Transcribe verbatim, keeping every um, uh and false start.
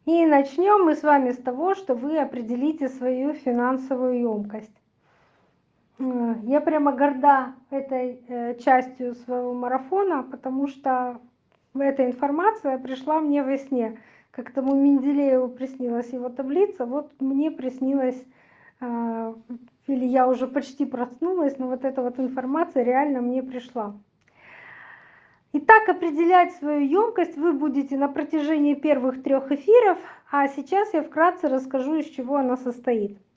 И начнем мы с вами с того, что вы определите свою финансовую емкость. Я прямо горда этой э, частью своего марафона, потому что эта информация пришла мне во сне. Как тому Менделееву приснилась его таблица, вот мне приснилось, э, или я уже почти проснулась, но вот эта вот информация реально мне пришла. Итак, определять свою емкость вы будете на протяжении первых трех эфиров, а сейчас я вкратце расскажу, из чего она состоит.